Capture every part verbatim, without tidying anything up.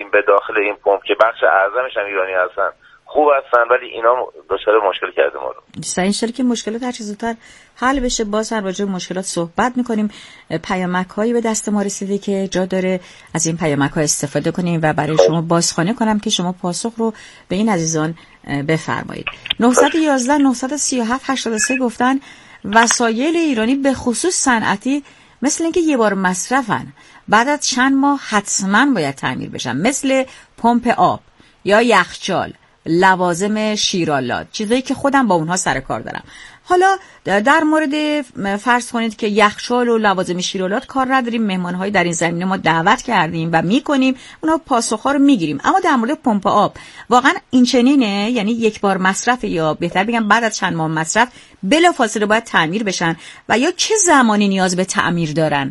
بیاریم به داخل این پمپ که بخش اعظمش هم ایرانی هستن خوب هستن، ولی اینا دچار مشکل کرده ما رو. این شکلی که مشکلات هر چه زودتر حل بشه باز هم راجع به مشکلات صحبت میکنیم. پیامک‌هایی به دست ما رسیده که جا داره از این پیامک‌ها استفاده کنیم و برای شما بازخوانی کنم که شما پاسخ رو به این عزیزان بفرمایید. نه یک یک نه سه هفت هشت سه گفتن وسایل ایرانی به خصوص صنعتی مثل اینکه یه بار مصرفن، بعد از چند ماه حتما باید تعمیر بشن، مثل پمپ آب یا یخچال، لوازم شیرالات، چیزایی که خودم با اونها سر کار دارم. حالا در مورد فرض کنید که یخچال و لوازم شیرالات کار نداریم، مهمان‌های در این زمینه ما دعوت کردیم و می‌کنیم، اونها پاسخ‌ها رو می‌گیریم. اما در مورد پمپ آب واقعا این چنینه؟ یعنی یک بار مصرف یا بهتر بگم بعد از چند ماه مصرف بلافاصله باید تعمیر بشن و یا چه زمانی نیاز به تعمیر دارن؟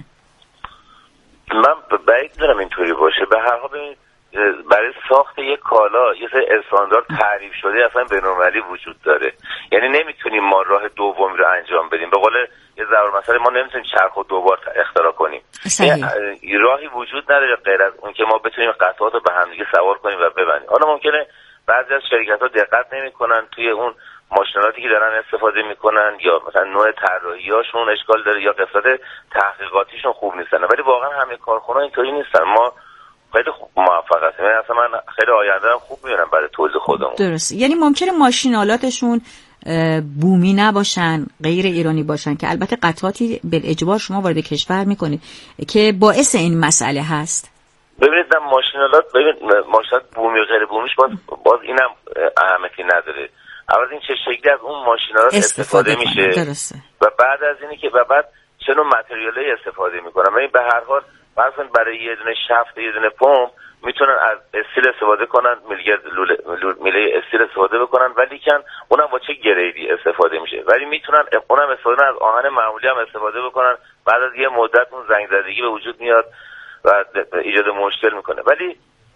من بعید دارم اینطوری باشه. به هر حال ببینید برای ساخت یک کالا یه سری استاندارد تعریف شده اصلا بین‌المللی وجود داره، یعنی نمیتونیم ما راه دومی رو انجام بدیم. به قول یه ضرب مثلا ما نمیتونیم چرخ و دوبار اختراع کنیم. راهی وجود نداره غیر از اون که ما بتونیم قطعات رو به هم دیگه سوار کنیم و ببندیم. حالا ممکنه بعضی از شرکت‌ها دقت نمی‌کنن توی اون ماشینالاتی که دارن استفاده میکنن یا مثلا نوع طراحی‌هاشون اشکال داره یا قسمت تحقیقاتیشون خوب نیستن، ولی واقعا همه کارخونه‌ها اینطوری نیستن. ما خیلی خوب موفق هستیم، یعنی اصلا من خیلی آینده هم خوب میبینم برای توزیع خودمون. درست، یعنی ممکنه ماشینالاتشون بومی نباشن، غیر ایرانی باشن که البته قطعاتی بالاجبار شما وارد کشور میکنید که باعث این مسئله هست. ببینید نه ماشینالات، ببینید ماشینالات بومی و غیر بومیش باز باز اینم اهمیتی نداره. اول این چه شکلی از اون ماشینالات استفاده, استفاده میشه درسته. و بعد از اینی که و بعد چه نوع متریالی استفاده میکنن. یعنی به هر حال مثلا برای یه دونه شافت یه دونه پمپ میتونن از استیل استفاده کنن، میلگر میله استیل استفاده بکنن، ولی کن اونم با چه گریدی استفاده میشه، ولی میتونن اونم استفاده از آهن معمولی هم استفاده بکنن. بعد از یه مدت اون زنگ زدگی به وجود میاد و ایجاد مشکل میکنه. ولی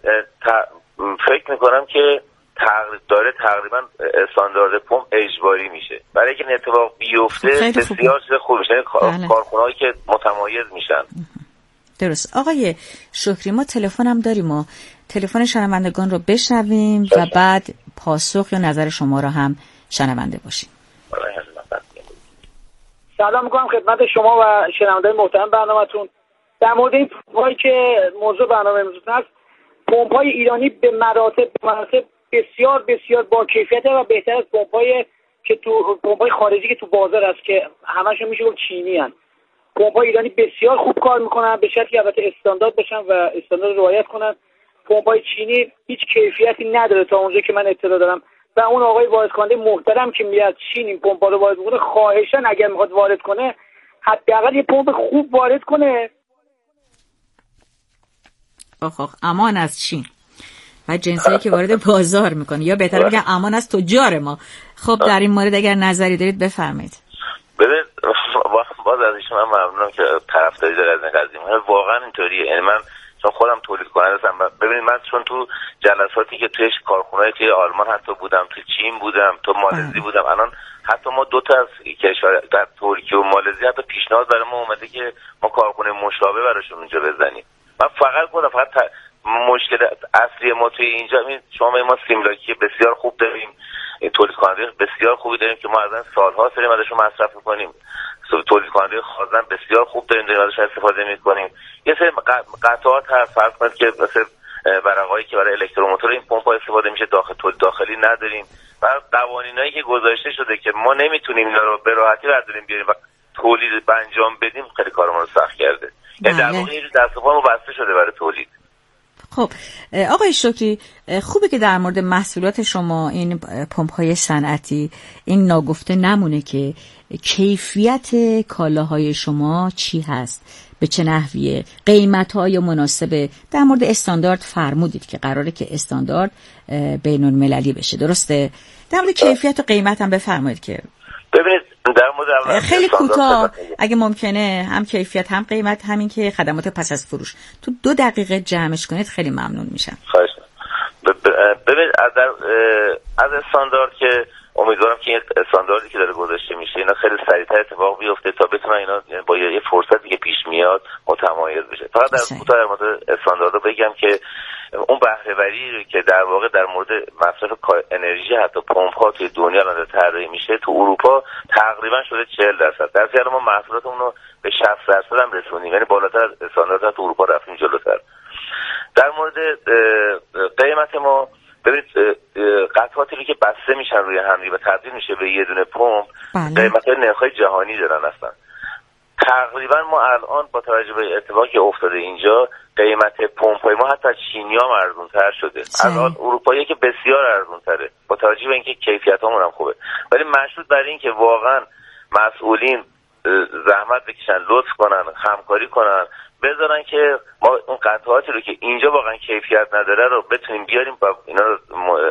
فکر میکنم که داره تقریبا استاندارد پمپ اجباری میشه. برای اینکه این اتفاق بیفته بسیار چیز خوبه میشه، کارخونه‌هایی که متمایز میشن. درست. آقای شکری ما تلفن هم داریم، ما تلفن شنوندگان رو بشنویم و بعد پاسخ یا نظر شما رو هم شنونده باشیم. سلام میکنم خدمت شما و شنوندگان محترم برنامه‌تون. در مورد این پمپ‌هایی که موضوع برنامه امروز هست، پمپ‌های ایرانی به مراتب به مراتب بسیار بسیار با کیفیت و بهتر از پمپ‌های که تو پمپ‌های خارجی که تو بازار هست که همشون میشه گفت چینی هستن. پمپ‌های ایرانی بسیار خوب کار میکنن، به شرطی البته استاندارد باشن و استاندارد رعایت کنن. پمپ‌های چینی هیچ کیفیتی نداره تا اونجایی که من اطلاع دارم و اون آقای واردکننده محترم که میاد چین این پمپ‌ها رو وارد کنه، خواهشاً اگر میخواد وارد کنه حداقل یه پمپ خوب وارد کنه. آخ امان از چین و جنسایی که وارد بازار میکنه، یا بهتر بگم امان از تجار ما. خب در این مورد اگر نظری دارید بفرمایید. ببین باز از ایشون من ممنونم که طرفداری داره از این قضیه. واقعا اینطوریه، یعنی من چون خودم تولید کننده هستم، ببینید من چون تو جلساتی که توی کارخونه‌های توی آلمان حتی بودم، تو چین بودم، تو مالزی بودم، الان حتی ما دو تا از کشور در ترکیه و مالزی حتی پیشنهاد برای ما اومده که ما کارخونه مشابه براشون اونجا بزنیم. من فقط گفتم فقط ت... مشکل اصلی ما توی اینجا این شما ما سیملاکی بسیار خوب داریم، تولید کننده بسیار خوبی داریم که ما از این سال‌ها سریم ازشون مصرف می‌کنیم. تولید کننده خازن بسیار خوب داریم داریم ازش استفاده می‌کنیم. یه سری قطعات هست فرض کنید که مثلا ورقایی که برای الکتروموتور این پمپ‌ها استفاده میشه داخل تولید داخلی نداریم و قوانینایی که گذاشته شده که ما نمیتونیم اینا رو به راحتی برداریم بیاریم و تولید انجام بدیم، خیلی کارمون رو سخت کرده. یعنی در واقع این دست و پا بسته شده برای تولید. خب آقای شکری، خوبه که در مورد محصولات شما این پمپ‌های صنعتی این ناگفته نمونه که کیفیت کالاهای شما چی هست، به چه نحویه، قیمت‌های مناسبه. در مورد استاندارد فرمودید که قراره که استاندارد بین‌المللی بشه، درسته؟ در مورد کیفیت و قیمت هم بفرمایید که ببینید در مورد خیلی کوتاه اگه ممکنه، هم کیفیت هم قیمت، همین که خدمات پس از فروش تو دو دقیقه جمعش کنید خیلی ممنون میشم. خواهش ببینید از از استاندارد که امیدوارم که این استانداردی که داره گذاشته میشه اینا خیلی سریعتر اتفاق بیفته تا بتونن اینا با یه فرصتی که پیش میاد متمایز بشه. فقط در کوتاه در مورد استانداردها بگم که اون بهره‌وری که در واقع در مورد مصرف انرژی حتی پمپ‌ها توی دنیا الان طراحی میشه، تو اروپا تقریبا شده چهل درصد. در ضمن ما محصولاتمون رو به شصت درصد هم رسونیم، یعنی بالاتر از استانداردها تو اروپا رفتیم جلوتر. در مورد قیمت ما ببینید قطعاتی رو که بسته میشن روی هم و تبدیل میشه به یه دونه پمپ، قیمت‌های نرخ‌های جهانی دارن اصلا. تقریبا ما الان با توجه به اتفاقی که افتاده اینجا، قیمت پمپ‌های ما حتی چینی‌ها هم ارزان‌تر شده. الان اروپایی که بسیار ارزان‌تره با توجه به اینکه کیفیت‌هامون هم خوبه، ولی مشروط بر این که واقعا مسئولین زحمت بکشن، لطف کنن، همکاری کنن، بذارن که ما اون قطعاتی رو که اینجا واقعا کیفیت نداره رو بتونیم بیاریم و اینا رو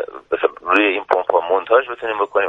روی این پمپ‌ها مونتاژ بتونیم بکنیم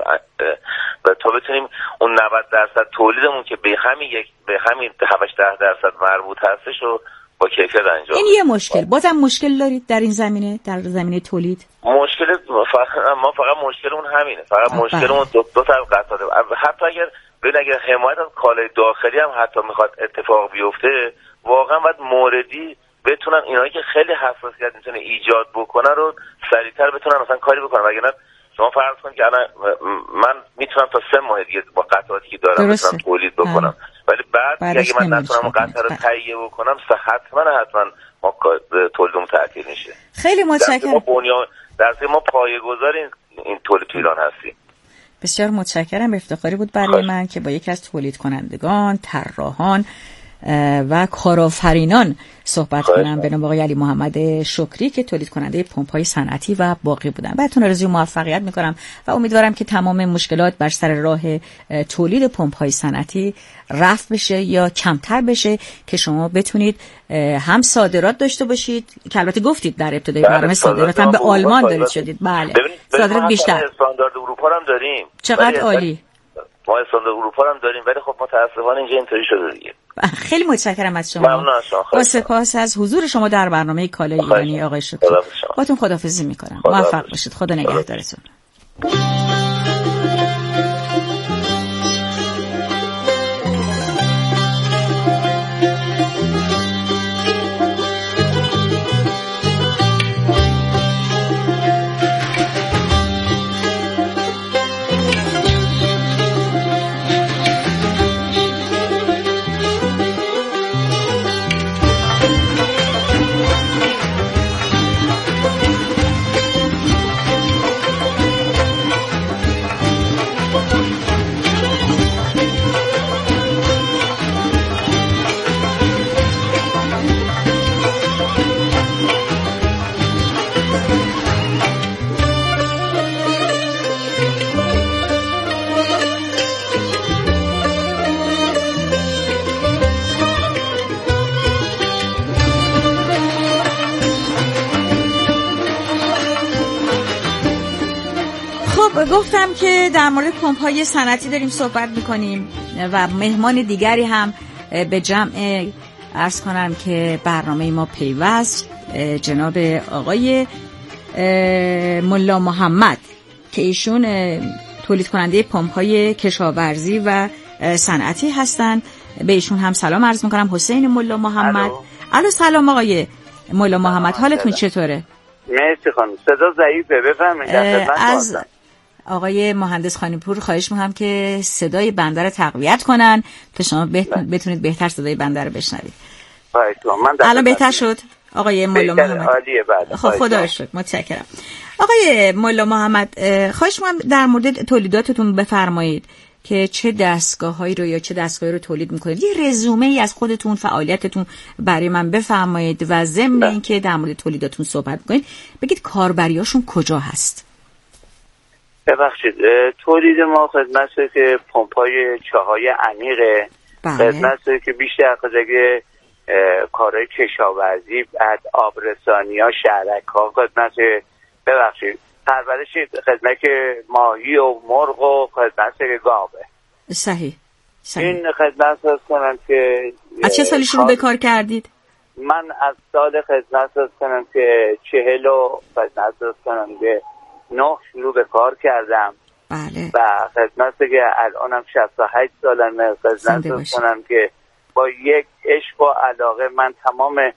و تا بتونیم اون نود درصد تولیدمون که به همین یک به همین هشت درصد مربوط هستش رو با کیفیت انجام. این یه مشکل. بازم مشکل دارید در این زمینه، در زمینه تولید؟ مشکل فقط ما فقط مشکلمون همینه. فقط مشکلمون دو دو تا قطعات. حتی اگر ببین اگر حمایت از کالای داخلی هم حتی میخواد اتفاق بیفته، واقعا باید موردی بتونن اینایی که خیلی حساسیت میتونه ایجاد بکنن رو سریعتر بتونن مثلا کاری بکنن. وگرنه شما فرض کنید که الان من میتونم تا سه ماه دیگه با قطعاتی که دارم میتونم تولید بکنم، ولی بعد اگه من نتونم قطعه رو تهیه بکنم حتما حتما ما تولیدمون تعطیل میشه. خیلی متشکرم. ما بنیان در ما پایه‌گذار این, این تولید تو ایران هستیم. بسیار متشکرم. افتخاری بود برای من که با یکی از تولید کنندگان، طراحان و کارآفرینان صحبت کنم به نام آقای علی محمد شکری که تولید کننده پمپ‌های صنعتی و باقی بودن. براتون آرزوی موفقیت می‌کنم و امیدوارم که تمام مشکلات بر سر راه تولید پمپ‌های صنعتی رفع بشه یا کمتر بشه که شما بتونید هم صادرات داشته باشید که البته گفتید در ابتدای برنامه صادرات هم به آلمان دارید شدید. بله. صادرات بیشتر. استاندارد اروپا هم داریم. چقدر عالی. ما استاندارد اروپا هم داریم ولی خب متأسفانه اینجا اینطوری شده دیگه. خیلی متشکرم از شما. ممنون از شما. با سپاس از حضور شما در برنامه کالای ایرانی آقای شکری. باتون خداحافظی می‌کنم. موفق باشید. خدا نگهدارتون. گفتم که در مورد پمپ‌های صنعتی داریم صحبت می‌کنیم و مهمان دیگری هم به جمع عرض کنم که برنامه ما پیوست، جناب آقای ملا محمد که ایشون تولید کننده پمپ‌های کشاورزی و صنعتی هستند. به ایشون هم سلام عرض می‌کنم. حسین ملا محمد. الو سلام آقای ملا محمد، حالتون چطوره؟ مرسی خانم. صدا ضعیفه، بفرمایید. از آقای مهندس خانیپور خواهش می‌کنم که صدای بنده رو تقویت کنن تا شما بتونید بهتر صدای بنده رو بشنوید. الان بهتر شد آقای ملا محمد؟ عالیه. بعد خب خدا رو شکر، متشکرم. آقای ملا محمد خواهش می‌کنم در مورد تولیداتتون بفرمایید که چه دستگاه‌هایی رو یا چه دستگاهی رو تولید می‌کنید. یه رزومه‌ای از خودتون، فعالیتتون برای من بفرمایید و ضمن اینکه در مورد تولیداتون صحبت می‌کنید بگید کاربریاشون کجا هست. ببخشید، تولید ما خدمته که پمپ‌های چاهای عمیقه، خدمته که بیشتر خدمت کارهای کشاورزی، بعد آبرسانی‌ها، شهرک‌ها، خدمت ببخشید پرورش خدمت ماهی و مرغ و خدمت گاوه. صحیح. صحیح. این خدمت هست کنم که از چه سالی شروع به کار کردید؟ من از سال خدمت هست کنم که چهل و خدمت هست کنم که نه شروع به کار کردم. بله. و خدمت که الانم شصت و هشت سالمه. خدمت هست کنم که با یک عشق و علاقه من تمام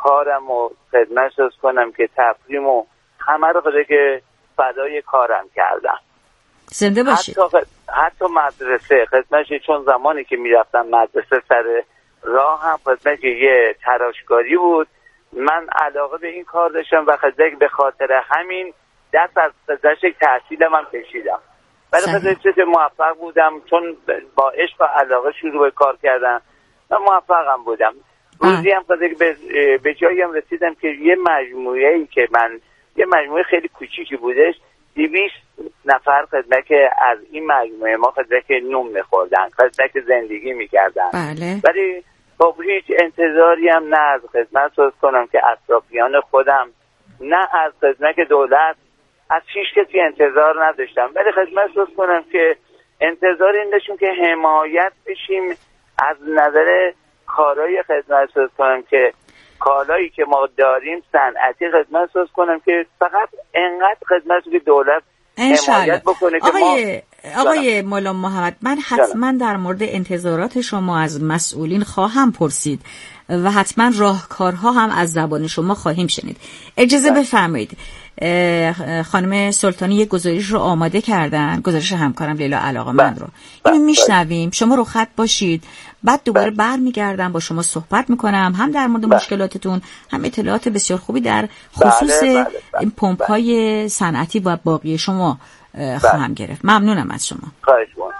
کارم و خدمت ارز کنم که تفریم و همه رو خدا که فدای کارم کردم. زنده باشید. حتی, حتی مدرسه خدمت، چون زمانی که میرفتم مدرسه سر راه هم خدمت یه تراشکاری بود، من علاقه به این کار داشتم و خدمت به خاطر همین دست از خدمت تحصیلم هم کشیدم. ولی خدمت موفق بودم چون با عشق و علاقه شروع به کار کردم و موفقم بودم. روزی هم خدمت به, به جایی هم رسیدم که یه مجموعه‌ای که من یه مجموعه خیلی کوچیکی بودش، دویست نفر خدمت که از این مجموعه ما خدمت که نون میخوردن، خدمت که زندگی میکردن. بله. ولی خب هیچ انتظاری هم نه از خدمت سوز کنم که اطرافیان خودم، نه از خدمت دولت، از هیچ کسی انتظار نداشتم. ولی خدمت سوز کنم که انتظار این داشتیم که حمایت بشیم از نظر کارهای خدمت سوز کنم که کالایی که ما داریم صنعتی خدمت ساز کنم که فقط انقدر خدمت که دولت حمایت بکنه که آقای ما آقای مولا محمد، من حتما در مورد انتظارات شما از مسئولین خواهم پرسید و حتما راهکارها هم از زبان شما خواهیم شنید. اجازه بفرمایید خانم سلطانی یک گزارش رو آماده کردن، گزارش همکارم لیلا علاقه‌مند رو. اینو میشنویم، شما رو خط باشید، بعد دوباره برمیگردم با شما صحبت میکنم، هم در مورد مشکلاتتون، هم اطلاعات بسیار خوبی در خصوص بله، بله، بله، این پمپ‌های صنعتی و باقی شما خواهم گرفت. ممنونم از شما. خواهش می‌کنم.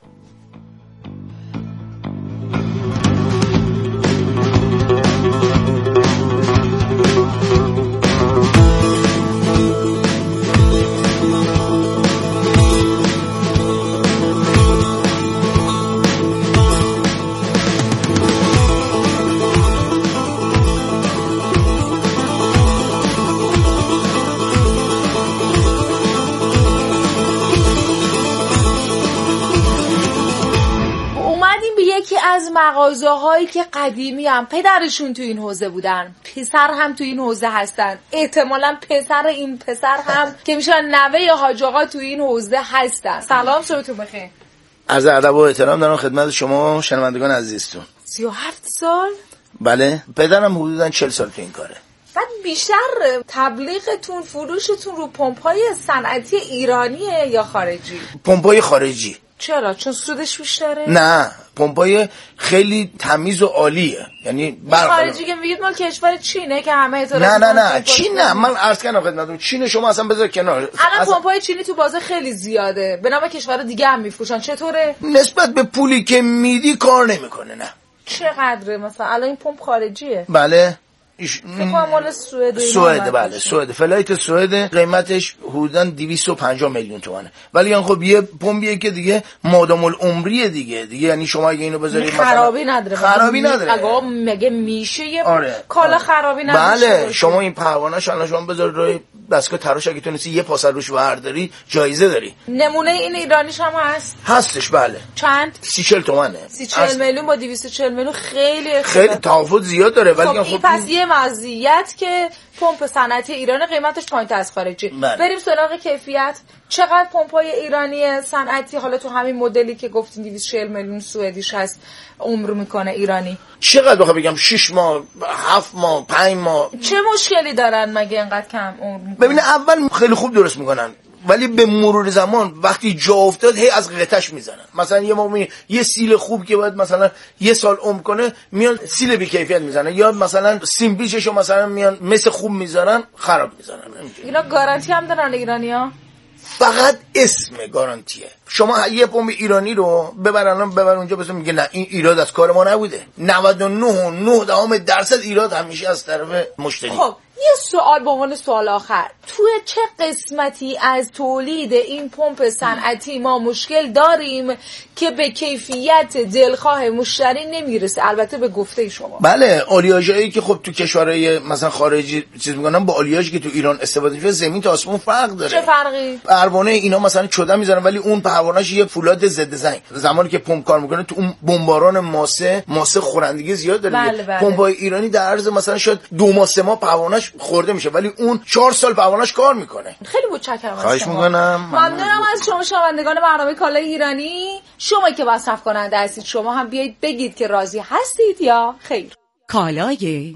از مغازه هایی که قدیمی هم پدرشون تو این حوزه بودن، پسر هم تو این حوزه هستن، احتمالاً پسر این پسر هم که میشن نوه یا حاج آقا تو این حوزه هستن. سلام، صبحتون بخیر. عرض ادب و احترام دارم خدمت شما شنوندگان عزیزتون. سی و هفت سال؟ بله، پدرم حدوداً چهل سال تو این کاره. بعد بیشتر تبلیغتون، فروشتون رو پمپ‌های صنعتی ایرانیه یا خارجی؟ پمپ‌های خارجی. چرا؟ چون سودش بیشتره؟ نه، پمپای خیلی تمیز و عالیه. یعنی خارجی که میگید مال کشور چینه که همه اعتراض نه نه نه چین نه، من عرض کردم خدمتتون چین شما اصلا بذار کنار. الان اصلا... پمپای چینی تو بازار خیلی زیاده، به نام کشور دیگه هم میفروشن. چطوره؟ نسبت به پولی که میدی کار نمیکنه. نه چقدره مثلا الان این پمپ خارجیه؟ بله ایش... مال سوئد. سوئد بله، سوئد. فلایت سوئد قیمتش حدوداً دویست و پنجاه میلیون تومانه. ولی یعنی خب یه پمپیه که دیگه مادام العمریه دیگه. دیگه یعنی شما اگه اینو بذارید مثلا خرابی نداره. خرابی نداره. اگه مگه میشه یه آره. کالا آره. خرابی نداره. بله، شما این پروانه‌اش الان شما بذارید روی دستگاه تراش اگه تونستی یه پاس روش برداری جایزه داری. نمونه این ایرانیش هم هست؟ هستش بله. چند؟ سی چهل تومانه. سی چهل میلیون با دویست و چهل میلیون خیلی خیلی تفاوت زیاد داره. ولی خب پس یه مزیت که پمپ صنعتی ایران قیمتش پایین‌تر از خارجی. بله. بریم سراغ کیفیت. چقدر پمپ‌های ایرانی صنعتی حالا تو همین مدلی که گفتین دویست و چهل میلیون سوئدیش هست عمر میکنه ایرانی؟ چقدر بخوام بگم شش ماه، هفت ماه، پنج ماه. چه مشکلی دارن مگه اینقدر کم عمر میکنن؟ ببین اول خیلی خوب درست میکنن ولی به مرور زمان وقتی جا افتاد هی از قطعش میزنن. مثلا یه موقع یه سیل خوب که باید مثلا یه سال عمر کنه میان سیل بی کیفیت میزنن، یا مثلا سیم پیچشو مثلا میان مثل خوب میذارن خراب میزنن. اینا گارانتی هم دارن ایرانی‌ها؟ فقط اسم گارانتیه. شما یه پمپ ایرانی رو ببرن ببر اونجا بس میگه نه این ایراد از کار ما نبوده. نود و نه و نه دهم درصد ایراد همیشه از طرف مشتری. خب یه سوال به عنوان سوال آخر، توی چه قسمتی از تولید این پمپ صنعتی ما مشکل داریم که به کیفیت دلخواه مشتری نمیرسه؟ البته به گفته شما. بله، آلیاژایی که خب تو کشورهای مثلا خارجی چیز میکنن با آلیاژی که تو ایران استفاده میشه زمین تا آسمون فرق داره. چه فرقی؟ پروانه اینا مثلا چوده میذارن ولی اون پروانه‌اش یه فولاد ضد زنگ. زمانی که پمپ کار میکنه تو اون بمباران ماسه ماسه خورندگی زیاد داره. بله بله. پمپ‌های ایرانی در عرض مثلا شاید دو ماه سه ماه پروانه‌اش خورده میشه ولی اون چهار سال پروانه‌اش کار میکنه. خیلی متشکرم از شما. خواهش میکنم. ممنونم از شما شنوندگان برنامه کالای ایرانی. شما که مصرف کننده هستید شما هم بیایید بگید که راضی هستید یا خیر. کالای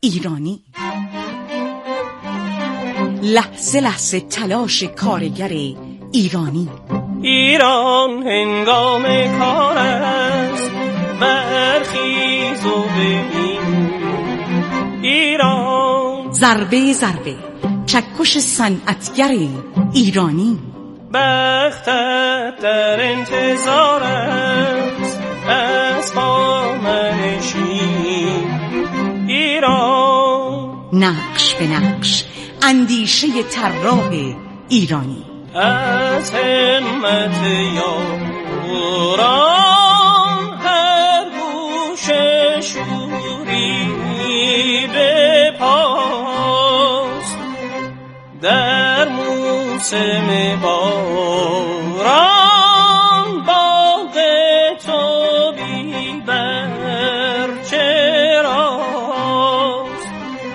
ایرانی. لحظه لحظه تلاش کارگر ایرانی. ایران هنگام کار است، برخیز و ببین ایران. ضربه ضربه چکش صنعتگر ایرانی. بختت در انتظار است از پا منشین ایران. نقش به نقش اندیشه طراح ایرانی. از همت یاران هر گوشه شوری به پاست، در موسم باران باغ تو بی برچراست.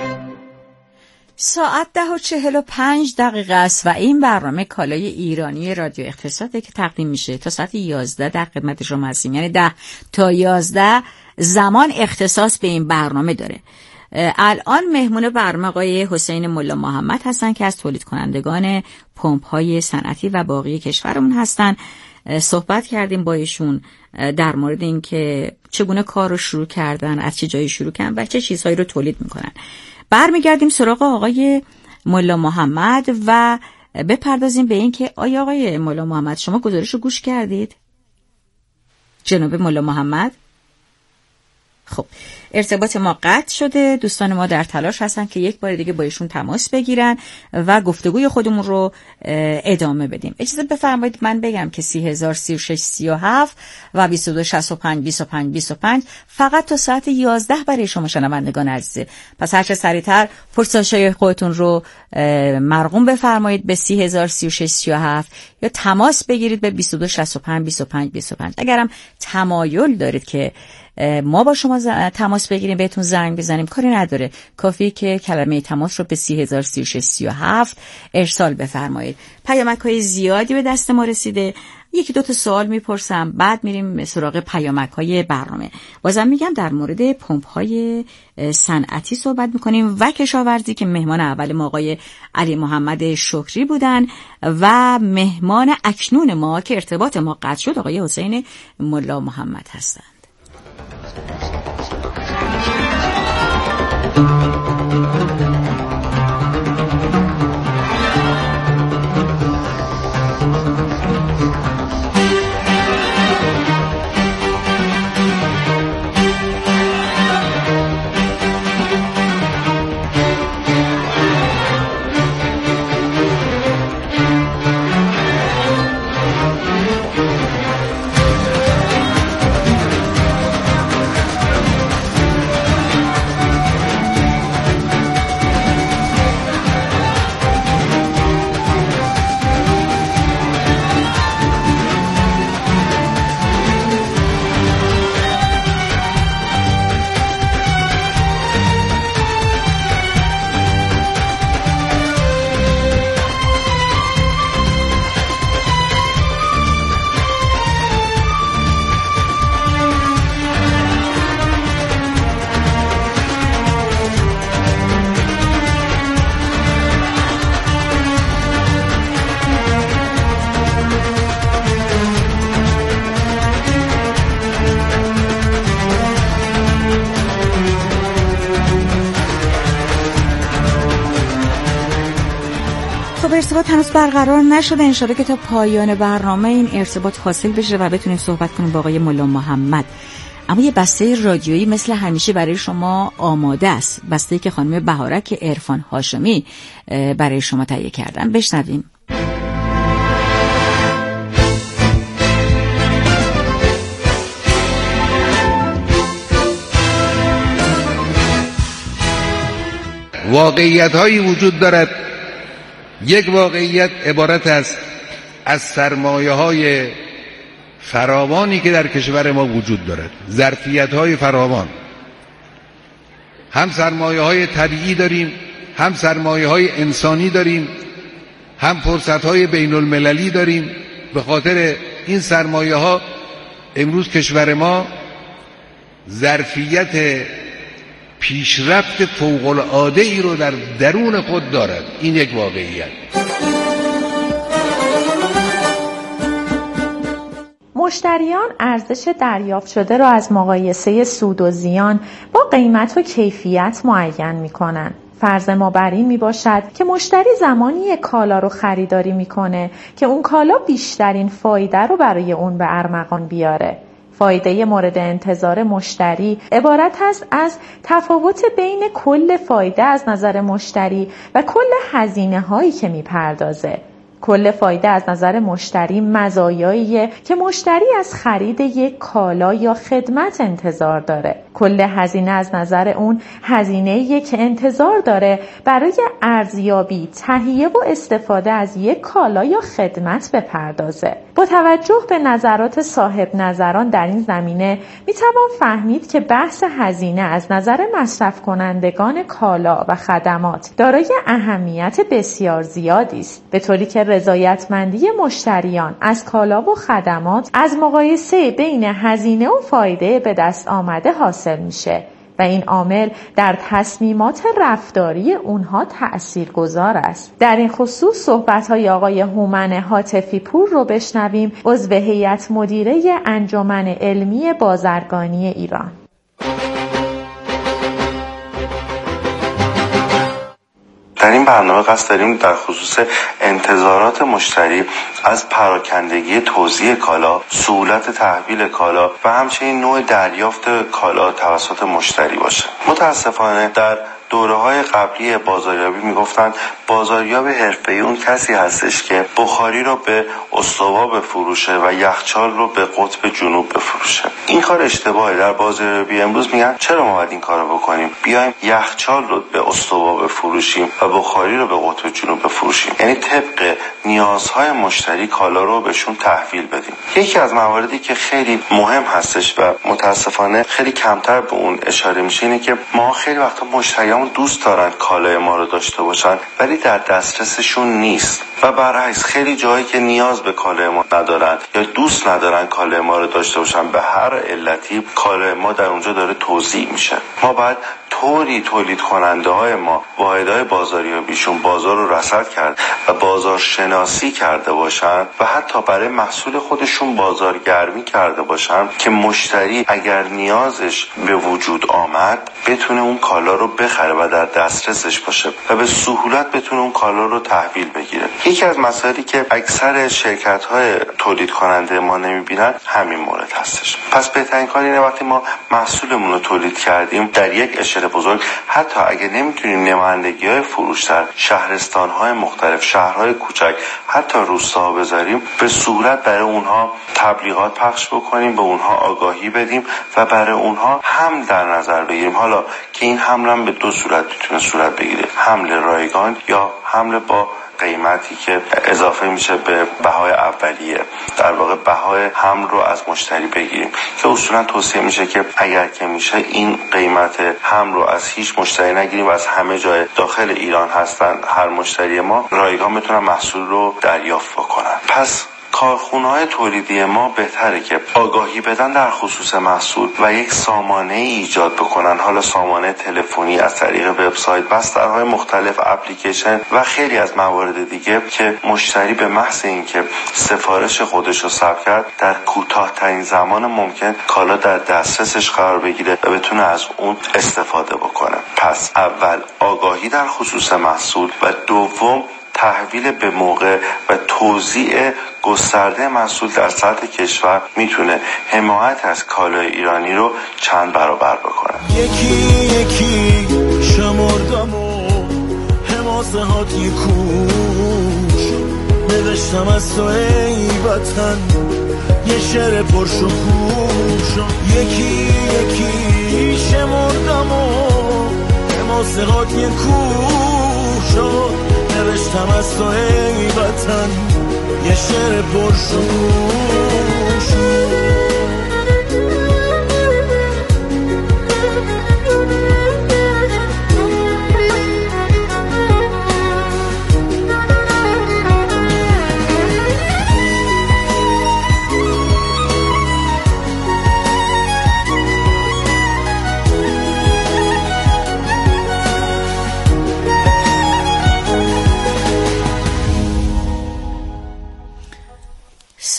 ساعت ده و چهل و پنج دقیقه است و این برنامه کالای ایرانی رادیو اقتصاده که تقدیم میشه تا ساعت یازده در خدمت شما هستیم. یعنی ده تا یازده زمان اختصاص به این برنامه داره. الان مهمون برنامه آقای حسین ملا محمد هستن که از تولید کنندگان پمپ های صنعتی و باقی کشورمون هستن. صحبت کردیم با ایشون در مورد این که چگونه کار رو شروع کردن، از چه جایی شروع کردن و چه چیزهایی رو تولید میکنن. برمیگردیم سراغ آقای ملا محمد و بپردازیم به این که آیا آقای ملا محمد شما گزارش رو گوش کردید؟ جناب ملا محمد؟ خب ارتباط ما قطع شده. دوستان ما در تلاش هستن که یک بار دیگه با ایشون تماس بگیرن و گفتگوی خودمون رو ادامه بدیم. اجازه بفرمایید من بگم که سی هزار سی و شش سی و هفت و بیست و دو شصت و پنج بیست و پنج بیست و پنج فقط تا ساعت یازده برای شما شنوندگان عزیزه. پس هر چه سریعتر پرسش‌های خودتون رو مرقوم بفرمایید به سی هزار سی و شش سی و هفت یا تماس بگیرید به بیست و دو شصت و پنج بیست و پنج بیست و پنج. اگرم تمایل دارید که ما با شما تماس بگیریم بهتون زنگ بزنیم کاری نداره، کافیه که کلمه تماس رو به سی هزار سی و شش سی و هفت ارسال بفرمایید. پیامک‌های زیادی به دست ما رسیده، یکی دو تا سوال میپرسم بعد میریم سراغ پیامک‌های برنامه. بازم میگم در مورد پمپ‌های صنعتی صحبت میکنیم و کشاورزی که مهمان اول ما آقای علی محمد شکری بودن و مهمان اکنون ما که ارتباط ما قطع شد آقای حسین ملا محمد هستند. ارتباط هنوز برقرار نشده، انشالله که تا پایان برنامه این ارتباط حاصل بشه و بتونیم صحبت کنیم با آقای ملا محمد. اما یه بسته رادیویی مثل همیشه برای شما آماده است، بسته‌ای که خانم بهارک عرفان هاشمی برای شما تهیه کردن. بشنویم. واقعیت هایی وجود دارد. یک واقعیت عبارت است از سرمایه های فراوانی که در کشور ما وجود دارد، ظرفیت های فراوان. هم سرمایه های طبیعی داریم، هم سرمایه های انسانی داریم، هم فرصت های بین المللی داریم. به خاطر این سرمایه ها امروز کشور ما ظرفیت پیشرفت فوق‌العاده ای رو در درون خود دارد. این یک واقعیت. مشتریان ارزش دریافت شده را از مقایسه سود و زیان با قیمت و کیفیت معین می‌کنند. فرض ما بر این می باشد که مشتری زمانی یک کالا رو خریداری میکنه که اون کالا بیشترین فایده رو برای اون به ارمغان بیاره. فایده مورد انتظار مشتری عبارت است از تفاوت بین کل فایده از نظر مشتری و کل هزینه هایی که می پردازه. کل فایده از نظر مشتری مزایاییه که مشتری از خرید یک کالا یا خدمت انتظار داره. کل هزینه از نظر اون هزینه‌ایه که انتظار داره برای ارزیابی، تهیه و استفاده از یک کالا یا خدمت بپردازه. با توجه به نظرات صاحب نظران در این زمینه میتوان فهمید که بحث هزینه از نظر مصرف کنندگان کالا و خدمات دارای اهمیت بسیار زیادی است، به طوری که رضایتمندی مشتریان از کالا و خدمات از مقایسه بین هزینه و فایده به دست آمده حاصل میشه و این عامل در تصمیمات رفتاری اونها تأثیرگذار است. در این خصوص صحبت‌های آقای هومن هاتفی پور رو بشنویم، عضو هیئت مدیره انجمن علمی بازرگانی ایران. در این برنامه قصد داریم در خصوص انتظارات مشتری از پراکندگی توزیع کالا، سهولت تحویل کالا و همچنین نوع دریافت کالا توسط مشتری باشه. متاسفانه در دوره‌های قبلی بازاریابی میگفتن بازاریاب حرفه‌ای اون کسی هستش که بخاری رو به استوا بفروشه و یخچال رو به قطب جنوب بفروشه. این کار اشتباهه. در بازاریابی امروز میگن چرا ما باید این کارو بکنیم؟ بیایم یخچال رو به استوا بفروشیم و بخاری رو به قطب جنوب بفروشیم. یعنی طبق نیازهای مشتری کالا رو بهشون تحویل بدیم. یکی از مواردی که خیلی مهم هستش و متاسفانه خیلی کمتر به اون اشاره میشه اینه که ما خیلی وقتا مشتریان دوست دارن کالای ما رو داشته باشن ولی در دسترسشون نیست و برعکس خیلی جایی که نیاز به کالای ما ندارن یا دوست ندارن کالای ما رو داشته باشن، به هر علتی کالای ما در اونجا داره توزیع میشه. ما باید طوری تولید کننده های ما واحدهای بازاریابیشون بازار رو رصد کرد و بازار شناسی کرده باشن و حتی برای محصول خودشون بازارگرمی کرده باشن که مشتری اگر نیازش به وجود آمد بتونه اون کالا رو بخره و در دسترسش باشه و به سهولت بتونه اون کالا رو تحویل بگیره. یکی از مسائلی که اکثر شرکت های تولید کننده ما نمیبینن همین مورد هستش. پس بهترین کار اینه وقتی ما محصولمون رو تولید کردیم در یک اشل بزرگ، حتی اگه نمیتونیم نمایندگی های فروش در شهرستان های مختلف، شهرهای کوچک، حتی روستاها بذاریم، به صورت برای اونها تبلیغات پخش بکنیم، به اونها آگاهی بدیم و برای اونها هم در نظر بگیریم. حالا که این حمل هم به دو صورت میتونه صورت بگیره، حمل رایگان یا حمل با قیمتی که اضافه میشه به بهای اولیه، در واقع بهای حمل رو از مشتری بگیریم که اصولا توصیه میشه که اگر که میشه این قیمت حمل رو از هیچ مشتری نگیریم و از همه جای داخل ایران هستن هر مشتری ما رایگان بتونن محصول رو دریافت بکنن. پس کارخونه‌های تولیدی ما بهتره که آگاهی بدن در خصوص محصول و یک سامانه ایجاد بکنن، حالا سامانه تلفنی از طریق وبسایت، بسترهای مختلف، اپلیکیشن و خیلی از موارد دیگه که مشتری به محض اینکه سفارش خودش رو ثبت کرد در کوتاه‌ترین زمان ممکن کالا در دسترسش قرار بگیره و بتونه از اون استفاده بکنه. پس اول آگاهی در خصوص محصول و دوم تحویل به موقع و توزیع گسترده محصول در سطح کشور میتونه حمایت از کالای ایرانی رو چند برابر بکنه. یکی یکی شمردم و حماسه هات یکوش نوشتم از تو ای وطن یه شعر پرشکوش. یکی یکی شمردم و حماسه هات یکوش نوشتم از تو ای وطن یه شعر پرشوش.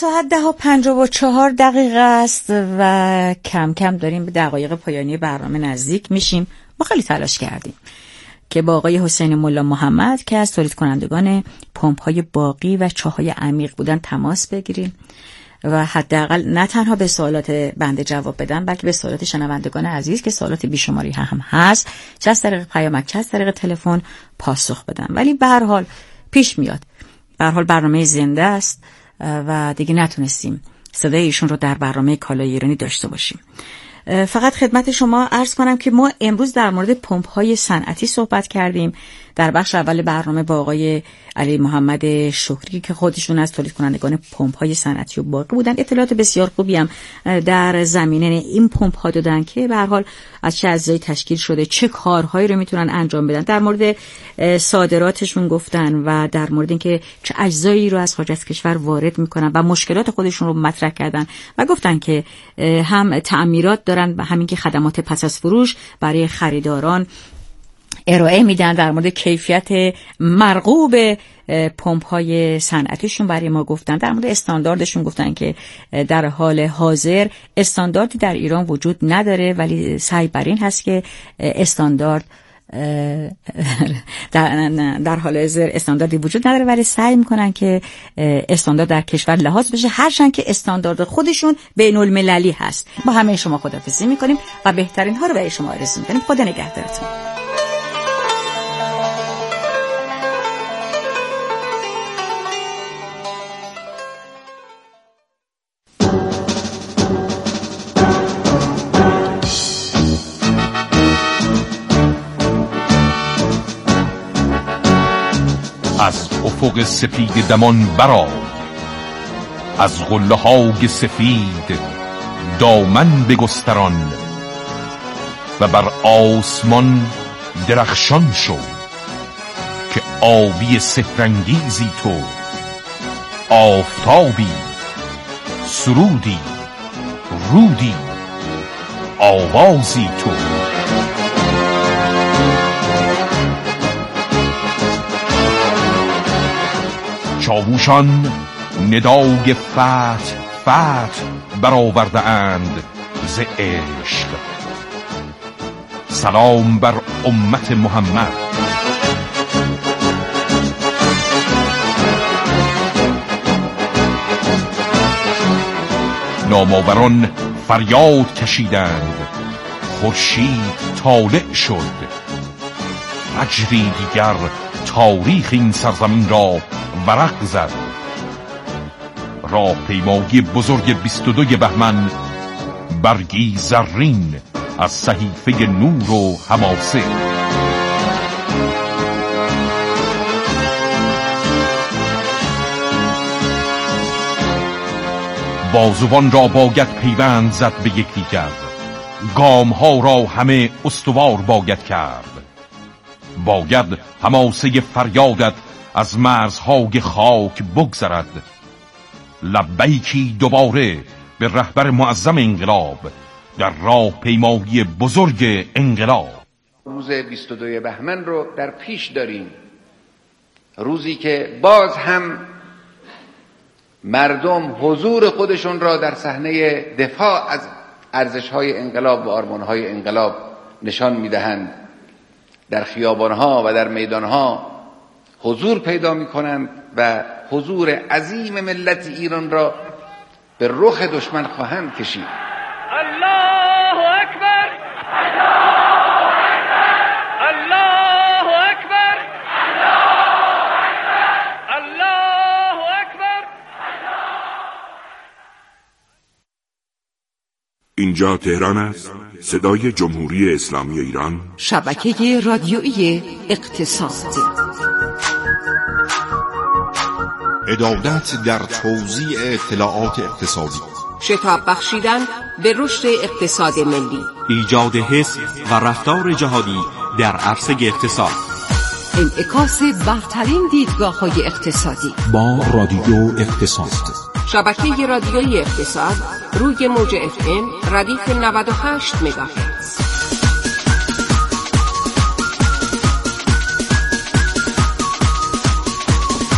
ساعت ده و پنجاه و چهار دقیقه است و کم کم داریم به دقایق پایانی برنامه نزدیک میشیم. ما خیلی تلاش کردیم که با آقای حسین ملا محمد که از تولید کنندگان پمپ های باقی و چاهای عمیق بودن تماس بگیریم و حداقل نه تنها به سوالات بنده جواب بدن، بلکه به سوالات شنوندگان عزیز که سوالات بیشماری هم هست، چه از طریق پیامک چه از طریق تلفن پاسخ بدن. ولی به هر حال پیش میاد، به هر حال برنامه زنده است و دیگه نتونستیم صدای ایشون رو در برنامه کالای ایرانی داشته باشیم. فقط خدمت شما عرض کنم که ما امروز در مورد پمپ های صنعتی صحبت کردیم. در بخش اول برنامه با آقای علی محمد شکری که خودشون از تولید کنندگان پمپ های صنعتی و باقی بودن اطلاعات بسیار خوبی هم در زمینه این پمپ ها دادن که به هر حال از چه اجزایی تشکیل شده، چه کارهایی رو میتونن انجام بدن. در مورد صادراتشون گفتن و در مورد اینکه چه اجزایی رو از خارج از کشور وارد میکنن و مشکلات خودشون رو مطرح کردن و گفتن که هم تعمیرات دارن و همین که خدمات پس از فروش برای خریداران ارائه میدن. در مورد کیفیت مرغوب پمپ های صنعتیشون برای ما گفتن. در مورد استانداردشون گفتن که در حال حاضر استانداردی در ایران وجود نداره، ولی سعی بر این هست که استاندارد در, در حال حاضر استانداردی وجود نداره ولی سعی میکنن که استاندارد در کشور لحاظ بشه، هرچند که استاندارد خودشون بین المللی هست. با همه شما خداحافظی میکنیم و بهترین ها رو برای شما آرزو میکنیم. خدا نگهدارتون. از افق سپید دمان برآ، از غله های سفید دامن بگستران و بر آسمان درخشان شو که آبی سحرانگیزی تو، آفتابی، سرودی، رودی، آوازی تو. چاووشان ندای فتح فتح برآورده اند ز عشق. سلام بر امت محمد. نامآوران فریاد کشیدند، خورشید طالع شد. فجری دیگر تاریخ این سرزمین را ورق زد. راهپیمایی بزرگ بیست و دوی بهمن، برگی زرین از صحیفه نور و حماسه. بازوان را باید پیوند زد به یکدیگر، گام ها را همه استوار باید کرد. باید حماسه فریادت از مرزهای خاک بگذرد. لبیکی دوباره به رهبر معظم انقلاب در راه پیمایی بزرگ انقلاب. روز بیست و دوی بهمن رو در پیش داریم، روزی که باز هم مردم حضور خودشون را در صحنه دفاع از ارزش‌های انقلاب و آرمان‌های انقلاب نشان می‌دهند. در خیابان‌ها و در میدان‌ها حضور پیدا می‌کنند و حضور عظیم ملت ایران را به رخ دشمن خواهند کشید. الله اکبر، الله اکبر، الله اکبر. اینجا تهران است، صدای جمهوری اسلامی ایران، شبکه رادیویی اقتصاد. عدالت در توزیع اطلاعات اقتصادی، شتاب بخشیدن به رشد اقتصاد ملی، ایجاد حس و رفتار جهادی در عرصه اقتصاد، انعکاس برترین دیدگاه‌های اقتصادی با رادیو اقتصاد. شبکه رادیویی اقتصاد روی موج اف ام ردیف نود و هشت مگاهرتز.